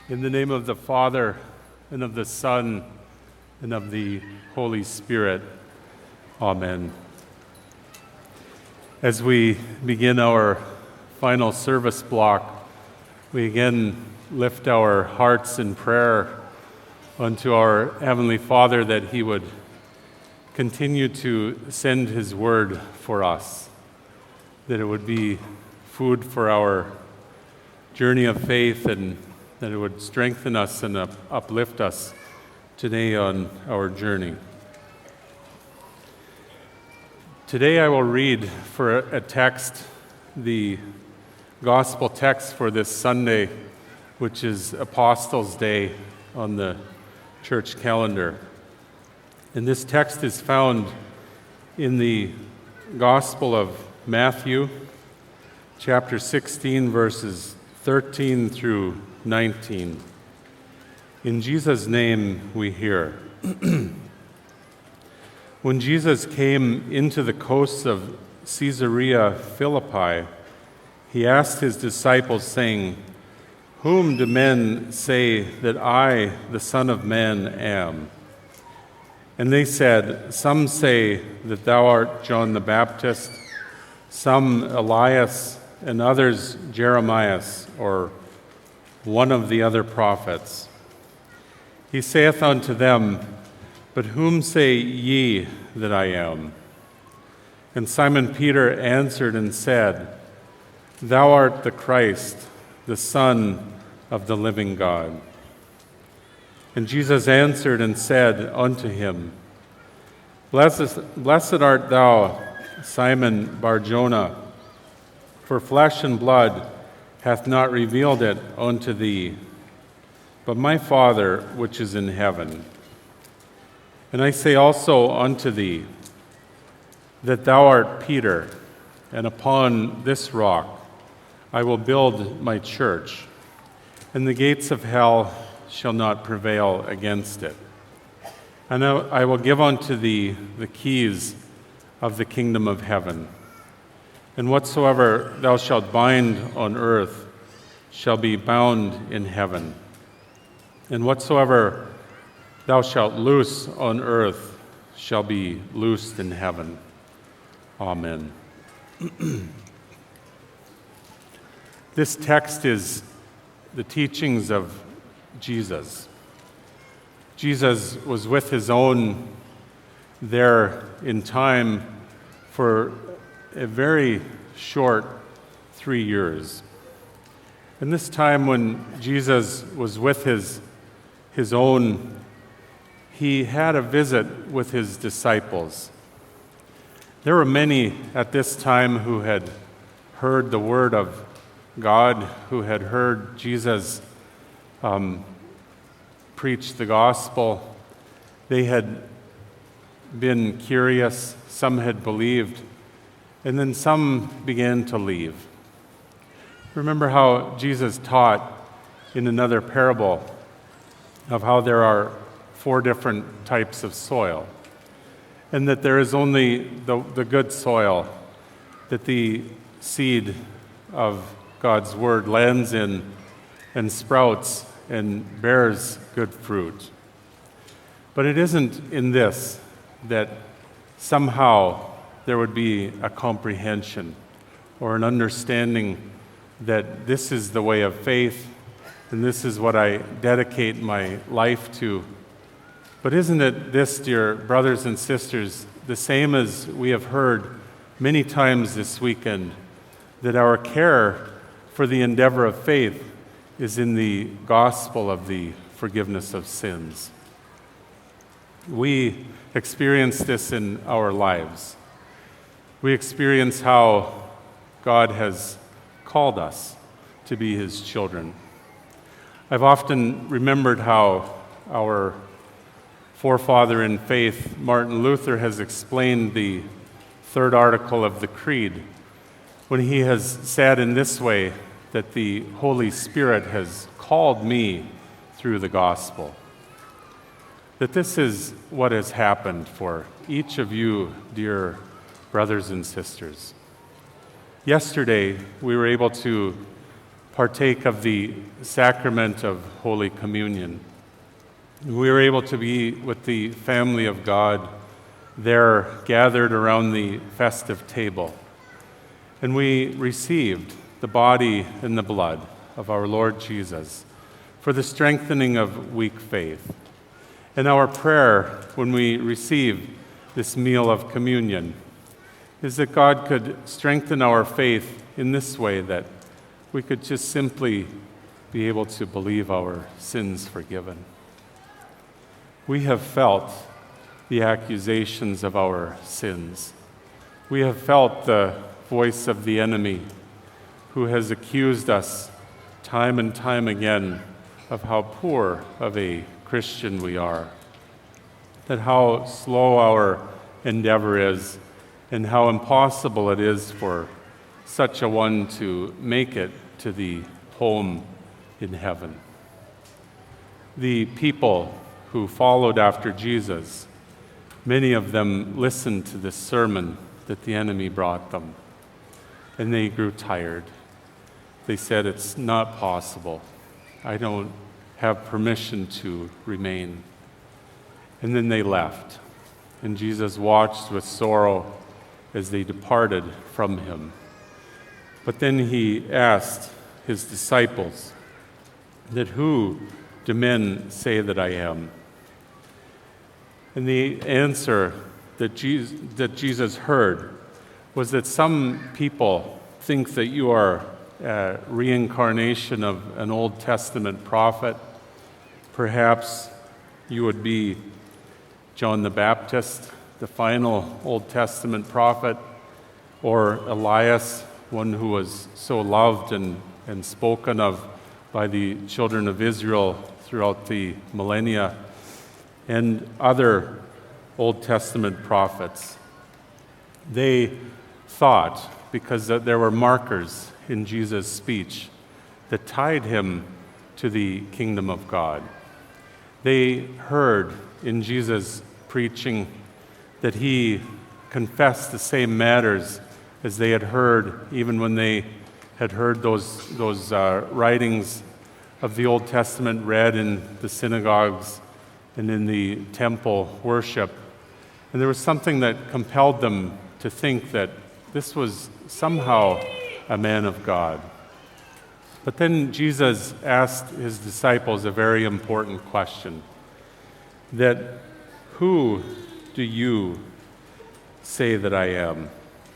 In the name of the Father, and of the Son, and of the Holy Spirit. Amen. As we begin our final service block, we again lift our hearts in prayer unto our Heavenly Father that He would continue to send His word for us, that it would be food for our journey of faith, and that it would strengthen us and uplift us today on our journey. Today I will read for a text, the gospel text for this Sunday, which is Apostles' Day on the church calendar. And this text is found in the Gospel of Matthew, chapter 16, verses 13 through 19. In Jesus' name we hear. When Jesus came into the coasts of Caesarea Philippi, he asked his disciples, saying, "Whom do men say that I, the Son of Man, am?" And they said, "Some say that thou art John the Baptist, some Elias, and others Jeremiah, or one of the other prophets." He saith unto them, "But whom say ye that I am?" And Simon Peter answered and said, "Thou art the Christ, the Son of the living God." And Jesus answered and said unto him, Blessed art thou, Simon Bar-Jonah, for flesh and blood hath not revealed it unto thee, but my Father which is in heaven. And I say also unto thee, that thou art Peter, and upon this rock I will build my church, and the gates of hell shall not prevail against it. And I will give unto thee the keys of the kingdom of heaven. And whatsoever thou shalt bind on earth shall be bound in heaven. And whatsoever thou shalt loose on earth shall be loosed in heaven. Amen. This text is the teachings of Jesus. Jesus was with his own there in time for a very short 3 years. And this time when Jesus was with his own, he had a visit with his disciples. There were many at this time who had heard the word of God, who had heard Jesus preach the gospel. They had been curious, some had believed, and then some began to leave. Remember how Jesus taught in another parable of how there are 4 different types of soil, and that there is only the good soil that the seed of God's word lands in and sprouts and bears good fruit. But it isn't in this that somehow there would be a comprehension or an understanding that this is the way of faith and this is what I dedicate my life to. But isn't it this, dear brothers and sisters, the same as we have heard many times this weekend, that our care for the endeavor of faith is in the gospel of the forgiveness of sins? We experience this in our lives. We experience how God has called us to be His children. I've often remembered how our forefather in faith, Martin Luther, has explained the 3rd article of the Creed when he has said in this way that the Holy Spirit has called me through the gospel. That this is what has happened for each of you, dear brothers and sisters. Yesterday, we were able to partake of the sacrament of Holy Communion. We were able to be with the family of God there gathered around the festive table. And we received the body and the blood of our Lord Jesus for the strengthening of weak faith. And our prayer when we receive this meal of communion is that God could strengthen our faith in this way, that we could just simply be able to believe our sins forgiven. We have felt the accusations of our sins. We have felt the voice of the enemy who has accused us time and time again of how poor of a Christian we are, that how slow our endeavor is, and how impossible it is for such a one to make it to the home in heaven. The people who followed after Jesus, many of them listened to this sermon that the enemy brought them, and they grew tired. They said, "It's not possible. I don't have permission to remain." And then they left, and Jesus watched with sorrow as they departed from him. But then he asked his disciples, that who do men say that I am? And the answer that Jesus heard was that some people think that you are a reincarnation of an Old Testament prophet. Perhaps you would be John the Baptist, the final Old Testament prophet, or Elias, one who was so loved and spoken of by the children of Israel throughout the millennia, and other Old Testament prophets. They thought, because there were markers in Jesus' speech that tied him to the kingdom of God. They heard in Jesus' preaching that he confessed the same matters as they had heard, even when they had heard those writings of the Old Testament read in the synagogues and in the temple worship. And there was something that compelled them to think that this was somehow a man of God. But then Jesus asked his disciples a very important question, that who do you say that I am?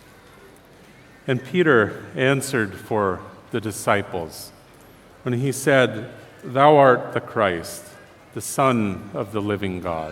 And Peter answered for the disciples when he said, "Thou art the Christ, the Son of the living God."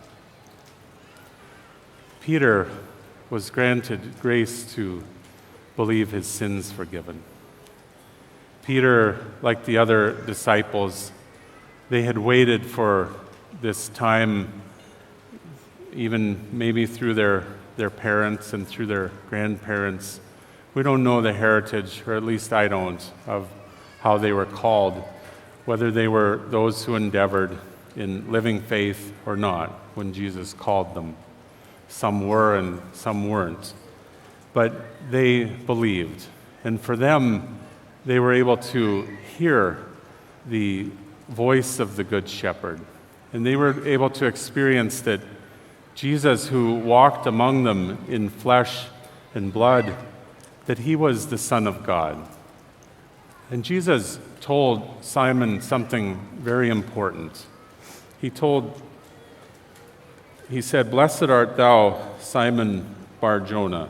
Peter was granted grace to believe his sins forgiven. Peter, like the other disciples, they had waited for this time, even maybe through their parents and through their grandparents. We don't know the heritage, or at least I don't, of how they were called, whether they were those who endeavored in living faith or not when Jesus called them. Some were and some weren't. But they believed. And for them, they were able to hear the voice of the Good Shepherd. And they were able to experience that Jesus, who walked among them in flesh and blood, that he was the Son of God. And Jesus told Simon something very important. He said, "Blessed art thou, Simon Bar-Jonah."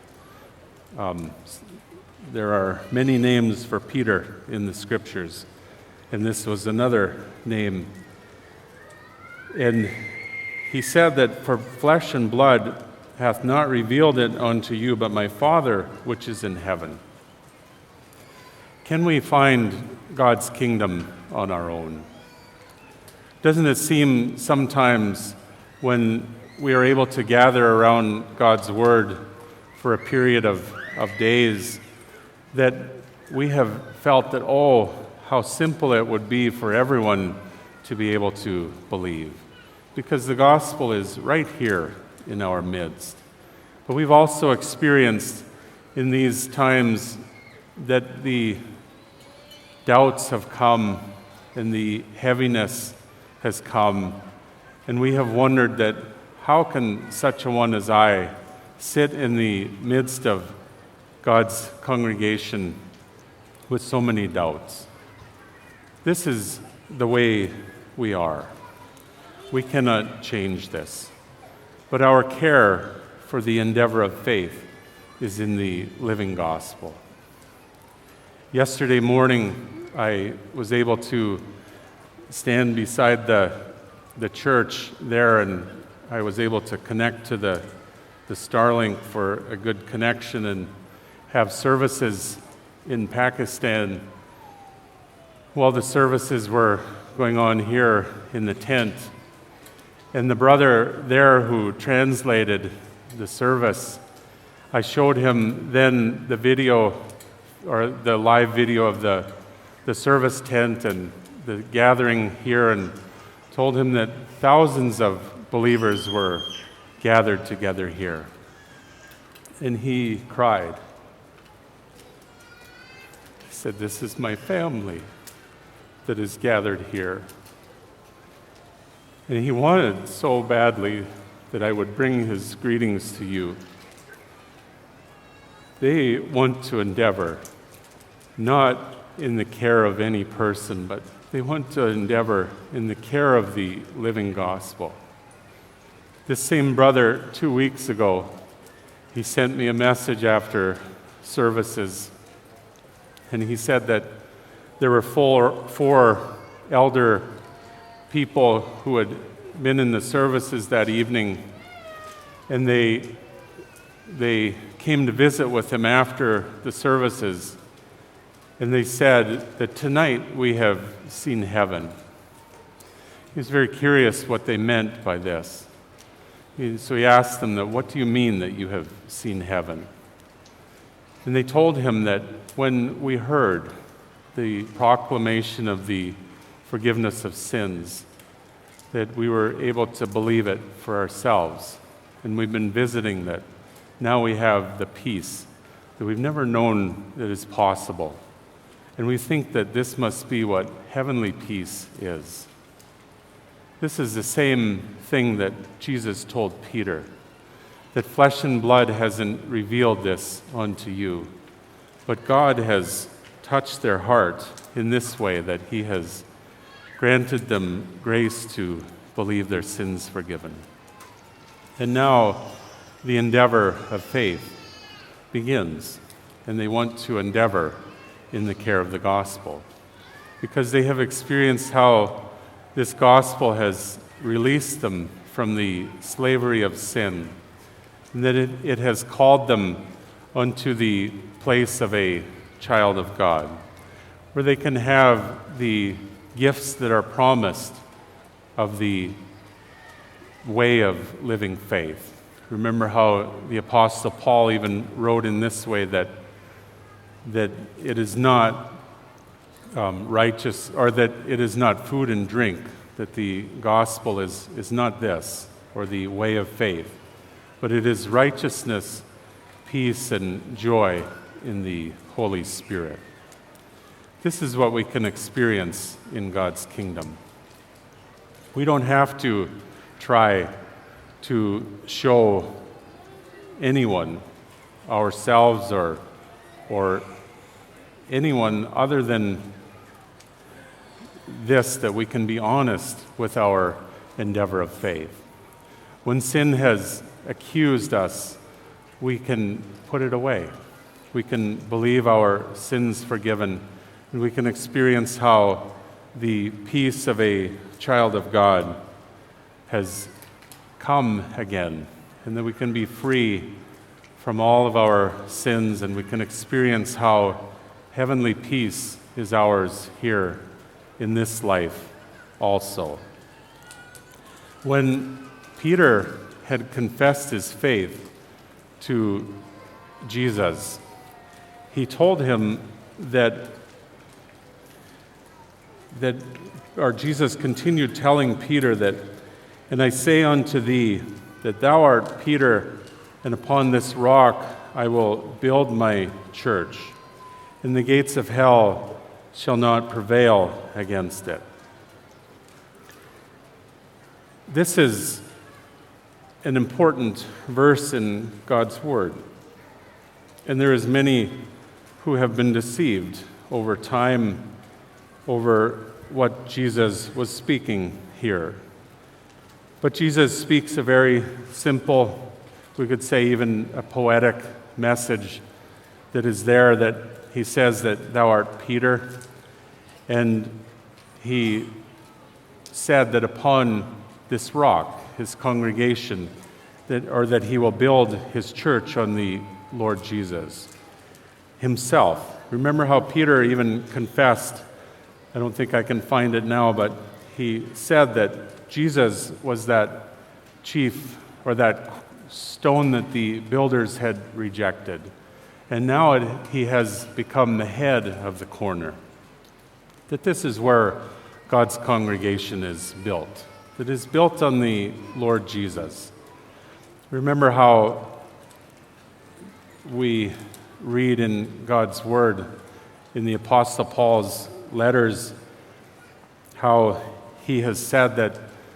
There are many names for Peter in the scriptures, and this was another name. And he said that, "For flesh and blood hath not revealed it unto you, but my Father which is in heaven." Can we find God's kingdom on our own? Doesn't it seem sometimes when we are able to gather around God's Word for a period of days that we have felt that, oh, how simple it would be for everyone to be able to believe, because the gospel is right here in our midst. But we've also experienced in these times that the doubts have come and the heaviness has come, and we have wondered that how can such a one as I sit in the midst of God's congregation with so many doubts? This is the way we are. We cannot change this. But our care for the endeavor of faith is in the living gospel. Yesterday morning, I was able to stand beside the church there, and I was able to connect to the Starlink for a good connection and have services in Pakistan while the services were going on here in the tent. And the brother there who translated the service, I showed him then the video, or the live video of the service tent and the gathering here, and told him that thousands of believers were gathered together here. And he cried. He said, "This is my family that is gathered here." And he wanted so badly that I would bring his greetings to you. They want to endeavor, not in the care of any person, but they want to endeavor in the care of the living gospel. This same brother, 2 weeks ago, he sent me a message after services, and he said that there were four elder people who had been in the services that evening, and they came to visit with him after the services, and they said that tonight we have seen heaven. He was very curious what they meant by this. So he asked them, that, "What do you mean that you have seen heaven?" And they told him that when we heard the proclamation of the forgiveness of sins, that we were able to believe it for ourselves. And we've been visiting that. Now we have the peace that we've never known that is possible. And we think that this must be what heavenly peace is. This is the same thing that Jesus told Peter, that flesh and blood hasn't revealed this unto you, but God has touched their heart in this way, that he has granted them grace to believe their sins forgiven. And now the endeavor of faith begins, and they want to endeavor in the care of the gospel, because they have experienced how this gospel has released them from the slavery of sin, and that it has called them unto the place of a child of God, where they can have the gifts that are promised of the way of living faith. Remember how the Apostle Paul even wrote in this way that it is not righteous, or that it is not food and drink, that the gospel is not this, or the way of faith, but it is righteousness, peace, and joy in the Holy Spirit. This is what we can experience in God's kingdom. We don't have to try to show anyone, ourselves or anyone other than this, that we can be honest with our endeavor of faith. When sin has accused us, we can put it away. We can believe our sins forgiven, and we can experience how the peace of a child of God has come again, and that we can be free from all of our sins, and we can experience how heavenly peace is ours here in this life also. When Peter had confessed his faith to Jesus, he told him or Jesus continued telling Peter that, "And I say unto thee, that thou art Peter, and upon this rock I will build my church, and the gates of hell shall not prevail against it. This is an important verse in God's Word. And there is many who have been deceived over time over what Jesus was speaking here. But Jesus speaks a very simple, we could say even a poetic message that is there, that he says that thou art Peter, and he said that upon this rock, his congregation, that he will build his church on the Lord Jesus himself. Remember how Peter even confessed, I don't think I can find it now, but he said that Jesus was that chief, or that stone that the builders had rejected. And now he has become the head of the corner. That this is where God's congregation is built. That is built on the Lord Jesus. Remember how we read in God's Word, in the Apostle Paul's letters, how he has said that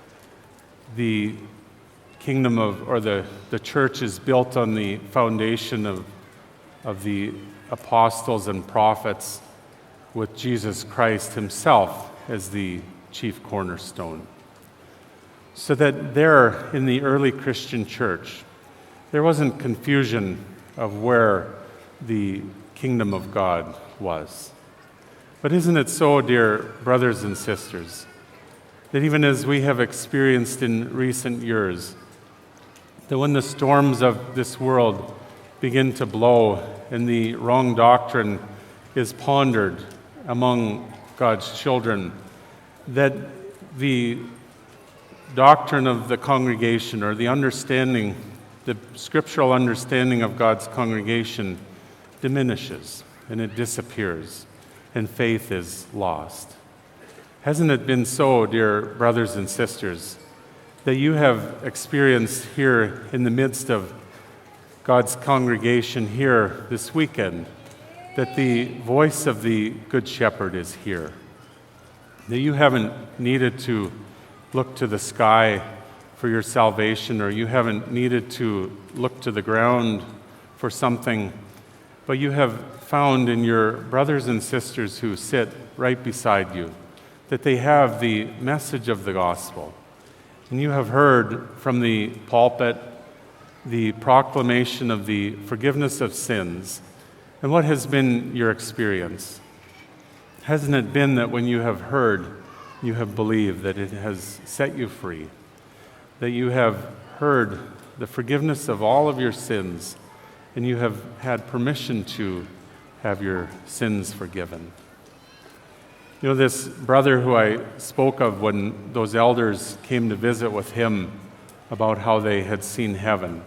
the kingdom or the church is built on the foundation of the apostles and prophets, with Jesus Christ himself as the chief cornerstone. So that there in the early Christian church, there wasn't confusion of where the kingdom of God was. But isn't it so, dear brothers and sisters, that even as we have experienced in recent years, that when the storms of this world begin to blow and the wrong doctrine is pondered among God's children, that the doctrine of the congregation, or the understanding, the scriptural understanding of God's congregation, diminishes and it disappears, and faith is lost. Hasn't it been so, dear brothers and sisters, that you have experienced here in the midst of God's congregation here this weekend, that the voice of the Good Shepherd is here? That you haven't needed to look to the sky for your salvation, or you haven't needed to look to the ground for something, but you have found in your brothers and sisters who sit right beside you that they have the message of the gospel. And you have heard from the pulpit the proclamation of the forgiveness of sins. And what has been your experience? Hasn't it been that when you have heard, you have believed, that it has set you free? That you have heard the forgiveness of all of your sins, and you have had permission to have your sins forgiven? You know, this brother who I spoke of when those elders came to visit with him about how they had seen heaven,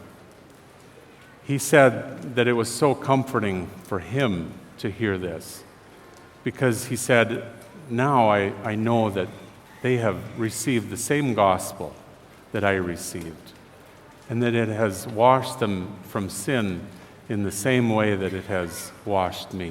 he said that it was so comforting for him to hear this, because he said, now I know that they have received the same gospel that I received, and that it has washed them from sin in the same way that it has washed me.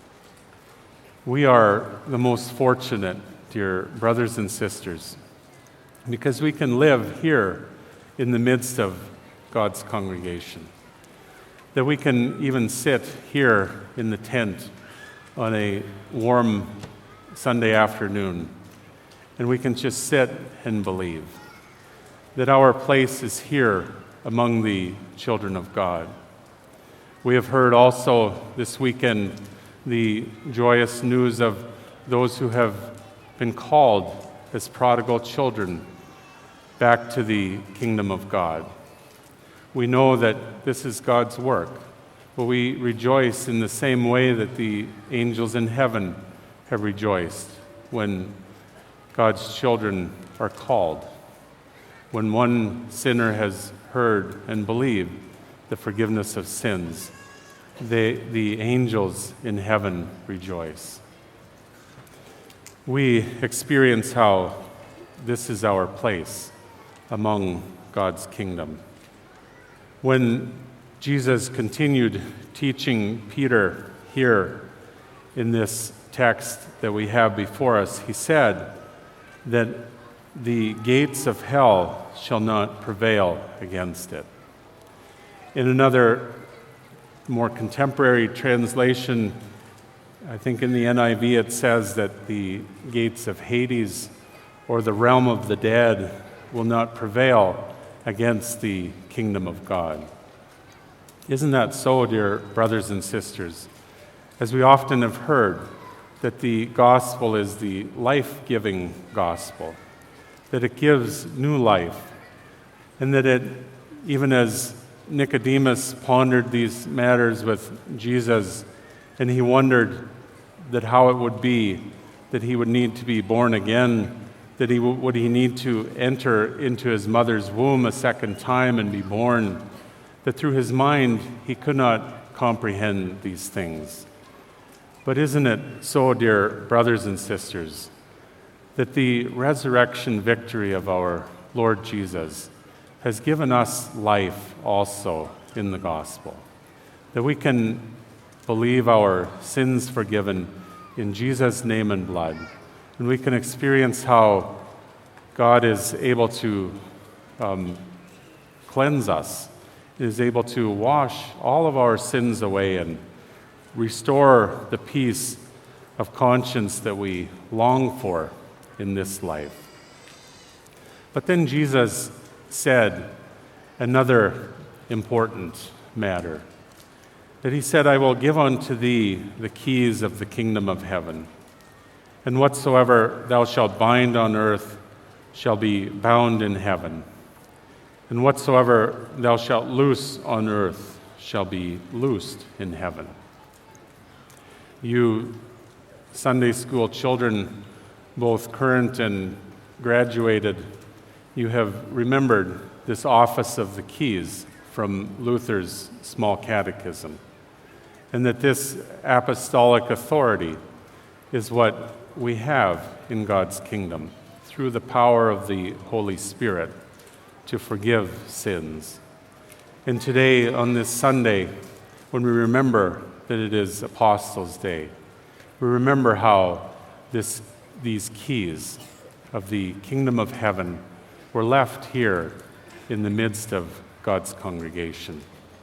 We are the most fortunate, dear brothers and sisters, because we can live here in the midst of God's congregation. That we can even sit here in the tent on a warm Sunday afternoon, and we can just sit and believe that our place is here among the children of God. We have heard also this weekend the joyous news of those who have been called as prodigal children back to the kingdom of God. We know that this is God's work, but we rejoice in the same way that the angels in heaven have rejoiced when God's children are called. When one sinner has heard and believed the forgiveness of sins, the angels in heaven rejoice. We experience how this is our place among God's kingdom. When Jesus continued teaching Peter here in this text that we have before us, he said that the gates of hell shall not prevail against it. In another more contemporary translation, I think in the NIV it says that the gates of Hades or the realm of the dead will not prevail against the kingdom of God. Isn't that so, dear brothers and sisters? As we often have heard, that the gospel is the life-giving gospel, that it gives new life, and that it, even as Nicodemus pondered these matters with Jesus, and he wondered that how it would be that he would need to be born again, that would he need to enter into his mother's womb a second time and be born, that through his mind he could not comprehend these things. But isn't it so, dear brothers and sisters, that the resurrection victory of our Lord Jesus has given us life also in the gospel, that we can believe our sins forgiven in Jesus' name and blood, and we can experience how God is able to cleanse us, is able to wash all of our sins away and restore the peace of conscience that we long for in this life. But then Jesus said another important matter, that he said, I will give unto thee the keys of the kingdom of heaven, and whatsoever thou shalt bind on earth shall be bound in heaven, and whatsoever thou shalt loose on earth shall be loosed in heaven. You Sunday school children, both current and graduated, you have remembered this office of the keys from Luther's Small Catechism, and that this apostolic authority is what we have in God's kingdom through the power of the Holy Spirit to forgive sins. And today, on this Sunday, when we remember that it is Apostles' Day, we remember how these keys of the kingdom of heaven were left here in the midst of God's congregation.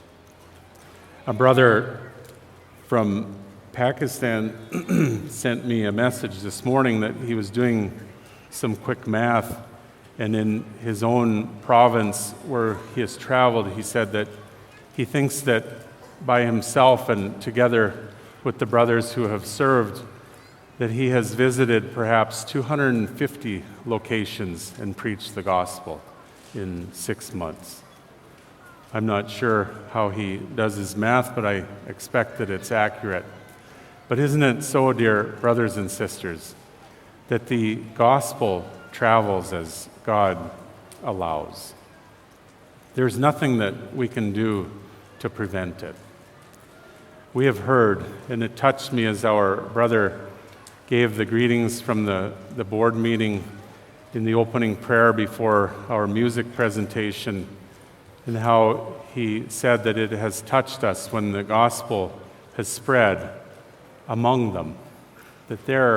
A brother from Pakistan sent me a message this morning that he was doing some quick math, and in his own province where he has traveled, he said that he thinks that by himself and together with the brothers who have served, that he has visited perhaps 250 locations and preached the gospel in 6 months. I'm not sure how he does his math, but I expect that it's accurate. But isn't it so, dear brothers and sisters, that the gospel travels as God allows? There's nothing that we can do to prevent it. We have heard, and it touched me as our brother gave the greetings from the board meeting in the opening prayer before our music presentation, and how he said that it has touched us when the gospel has spread among them, that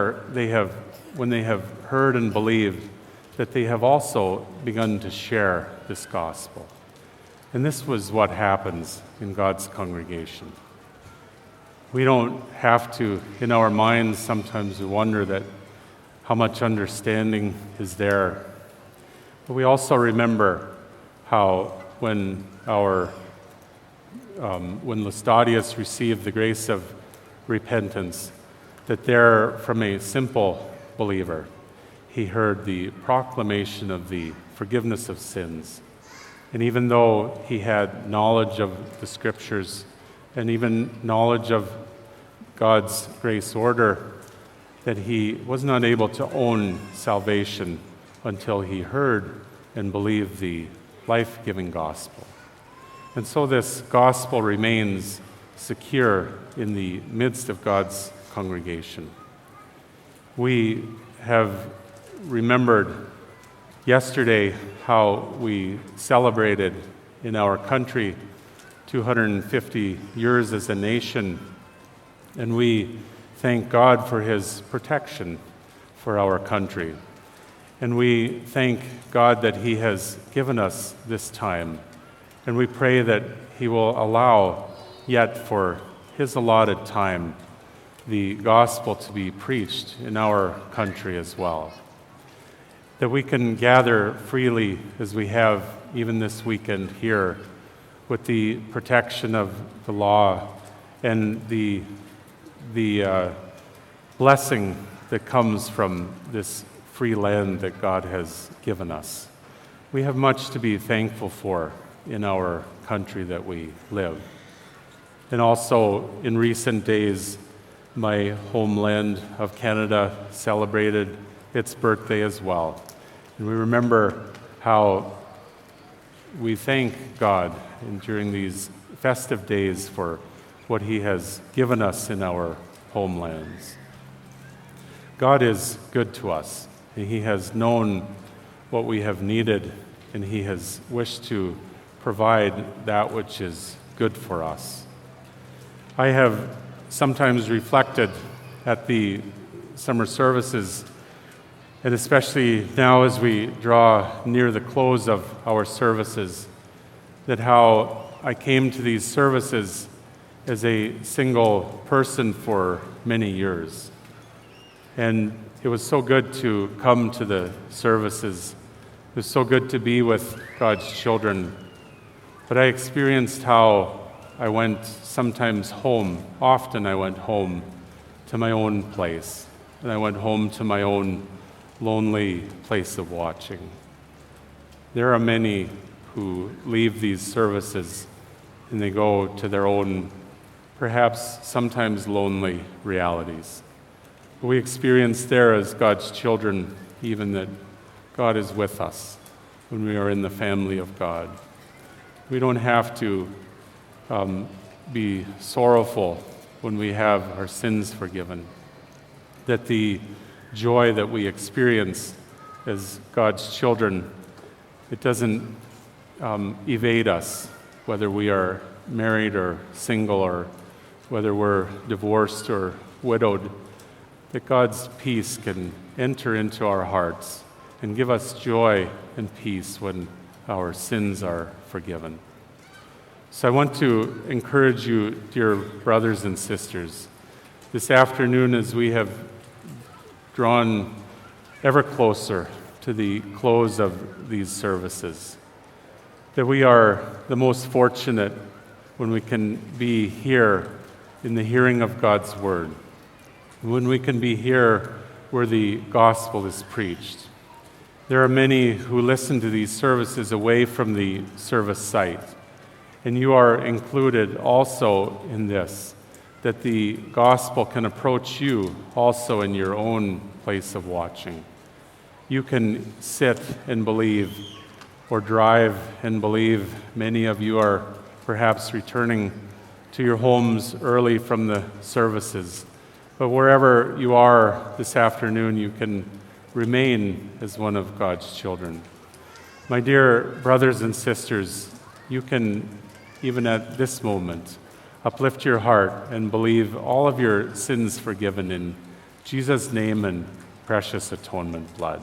when they have heard and believed, that they have also begun to share this gospel. And this was what happens in God's congregation. We don't have to, in our minds, sometimes we wonder that how much understanding is there. But we also remember how when Laestadius received the grace of repentance, that there, from a simple believer, he heard the proclamation of the forgiveness of sins. And even though he had knowledge of the Scriptures and even knowledge of God's grace order, that he was not able to own salvation until he heard and believed the life-giving gospel. And so this gospel remains secure in the midst of God's congregation. We have remembered yesterday how we celebrated in our country 250 years as a nation, and we thank God for his protection for our country. And we thank God that he has given us this time. And we pray that he will allow yet for his allotted time the gospel to be preached in our country as well. That we can gather freely as we have even this weekend here with the protection of the law and the blessing that comes from this free land that God has given us. We have much to be thankful for in our country that we live. And also, in recent days, my homeland of Canada celebrated its birthday as well. And we remember how we thank God during these festive days for what he has given us in our homelands. God is good to us. He has known what we have needed, and he has wished to provide that which is good for us. I have sometimes reflected at the summer services, and especially now as we draw near the close of our services, that how I came to these services as a single person for many years. And it was so good to come to the services. It was so good to be with God's children. But I experienced how I went sometimes home. Often I went home to my own place. And I went home to my own lonely place of watching. There are many who leave these services and they go to their own, perhaps sometimes lonely realities. We experience there as God's children even that God is with us when we are in the family of God. We don't have to be sorrowful when we have our sins forgiven. That the joy that we experience as God's children, it doesn't evade us, whether we are married or single or whether we're divorced or widowed. That God's peace can enter into our hearts and give us joy and peace when our sins are forgiven. So I want to encourage you, dear brothers and sisters, this afternoon as we have drawn ever closer to the close of these services, that we are the most fortunate when we can be here in the hearing of God's word, when we can be here where the gospel is preached. There are many who listen to these services away from the service site, and you are included also in this, that the gospel can approach you also in your own place of watching. You can sit and believe, or drive and believe. Many of you are perhaps returning to your homes early from the services. But wherever you are this afternoon, you can remain as one of God's children. My dear brothers and sisters, you can, even at this moment, uplift your heart and believe all of your sins forgiven in Jesus' name and precious atonement blood.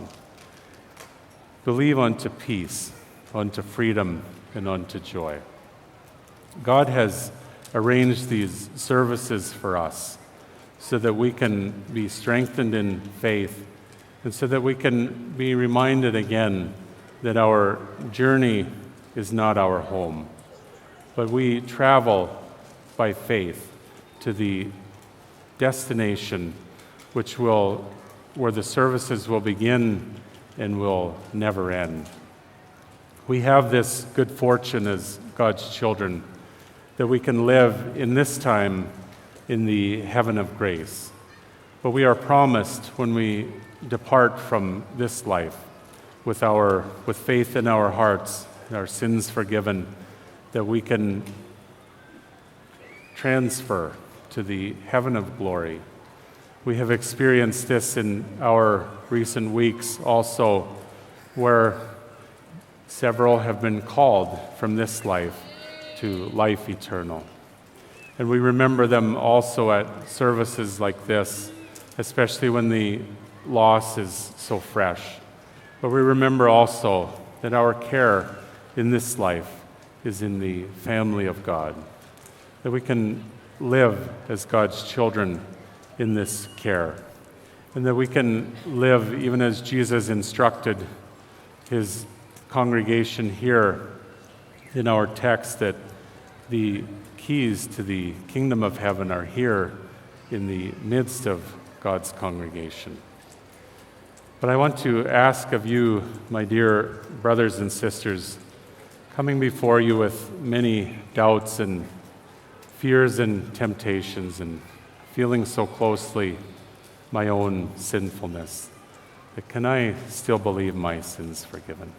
Believe unto peace, unto freedom, and unto joy. God has arranged these services for us so that we can be strengthened in faith and so that we can be reminded again that our journey is not our home, but we travel by faith to the destination where the services will begin and will never end. We have this good fortune as God's children that we can live in this time in the heaven of grace. But we are promised when we depart from this life with faith in our hearts and our sins forgiven, that we can transfer to the heaven of glory. We have experienced this in our recent weeks also, where several have been called from this life to life eternal. And we remember them also at services like this, especially when the loss is so fresh. But we remember also that our care in this life is in the family of God, that we can live as God's children in this care, and that we can live even as Jesus instructed his congregation here in our text, that the keys to the kingdom of heaven are here in the midst of God's congregation. But I want to ask of you, my dear brothers and sisters, coming before you with many doubts and fears and temptations and feeling so closely my own sinfulness, that can I still believe my sins forgiven?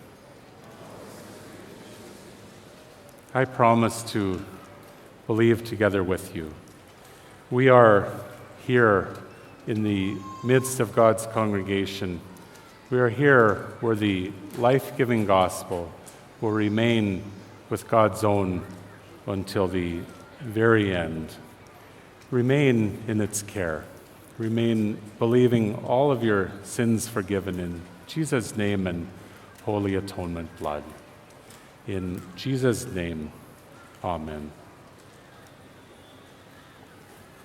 I promise to believe together with you. We are here in the midst of God's congregation. We are here where the life-giving gospel will remain with God's own until the very end. Remain in its care. Remain believing all of your sins forgiven in Jesus' name and holy atonement blood. In Jesus' name, amen.